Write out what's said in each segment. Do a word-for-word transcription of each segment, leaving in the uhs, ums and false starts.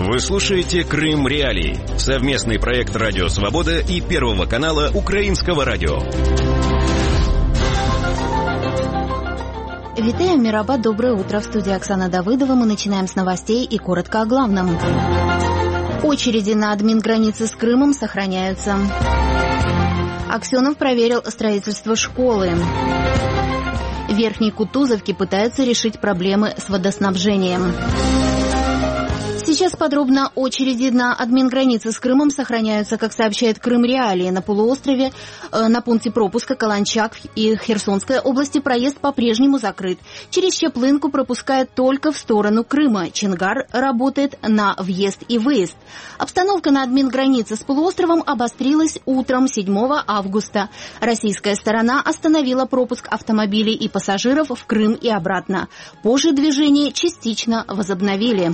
Вы слушаете «Крым Реалии» — совместный проект «Радио Свобода» и Первого канала Украинского радио. Витаю, Мираба, доброе утро. В студии Оксана Давыдова. Мы начинаем с новостей и коротко о главном. Очереди на админгранице с Крымом сохраняются. Аксенов проверил строительство школы. В Верхней Кутузовке пытаются решить проблемы с водоснабжением. Сейчас подробно. Очереди на админгранице с Крымом сохраняются, как сообщает Крым Реалии. На полуострове э, на пункте пропуска Каланчак и Херсонской области проезд по-прежнему закрыт. Через Чаплынку пропускают только в сторону Крыма. Чингар работает на въезд и выезд. Обстановка на админгранице с полуостровом обострилась утром седьмого августа. Российская сторона остановила пропуск автомобилей и пассажиров в Крым и обратно. Позже движение частично возобновили.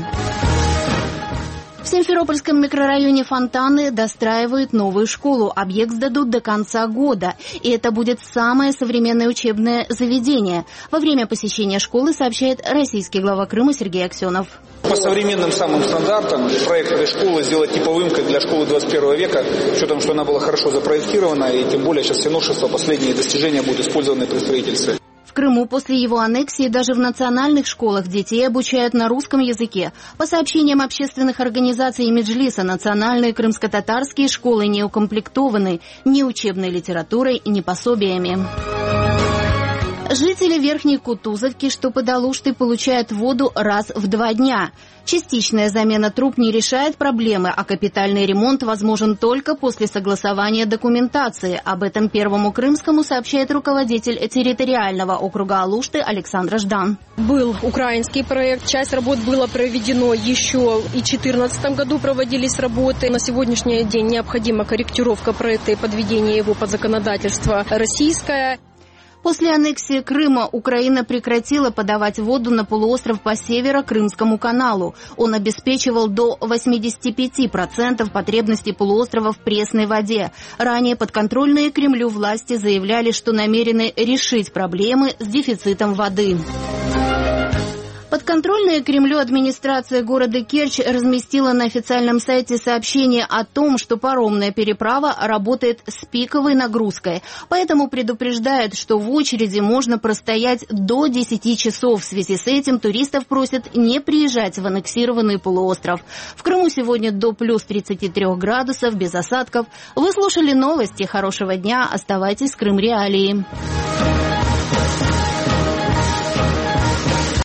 В Симферопольском микрорайоне Фонтаны достраивают новую школу. Объект сдадут до конца года. И это будет самое современное учебное заведение. Во время посещения школы сообщает российский глава Крыма Сергей Аксенов. По современным самым стандартам проект этой школы сделать типовым, как для школы двадцать первого века, с учетом, что она была хорошо запроектирована, и тем более сейчас все новшества, последние достижения будут использованы при строительстве. В Крыму после его аннексии даже в национальных школах детей обучают на русском языке. По сообщениям общественных организаций Меджлиса, национальные крымско-татарские школы не укомплектованы ни учебной литературой, ни пособиями. Жители Верхней Кутузовки, что под Алуштой, получают воду раз в два дня. Частичная замена труб не решает проблемы, а капитальный ремонт возможен только после согласования документации. Об этом Первому Крымскому сообщает руководитель территориального округа Алушты Александра Ждан. Был украинский проект, часть работ было проведено еще и в две тысячи четырнадцатом году проводились работы. На сегодняшний день необходима корректировка проекта и подведение его под законодательство российское. После аннексии Крыма Украина прекратила подавать воду на полуостров по Северо-Крымскому каналу. Он обеспечивал до восемьдесят пять процентов потребностей полуострова в пресной воде. Ранее подконтрольные Кремлю власти заявляли, что намерены решить проблемы с дефицитом воды. Подконтрольная Кремлю администрация города Керчь разместила на официальном сайте сообщение о том, что паромная переправа работает с пиковой нагрузкой. Поэтому предупреждают, что в очереди можно простоять до десяти часов. В связи с этим туристов просят не приезжать в аннексированный полуостров. В Крыму сегодня до плюс тридцати трёх градусов, без осадков. Вы слушали новости. Хорошего дня. Оставайтесь с Крым Реалии.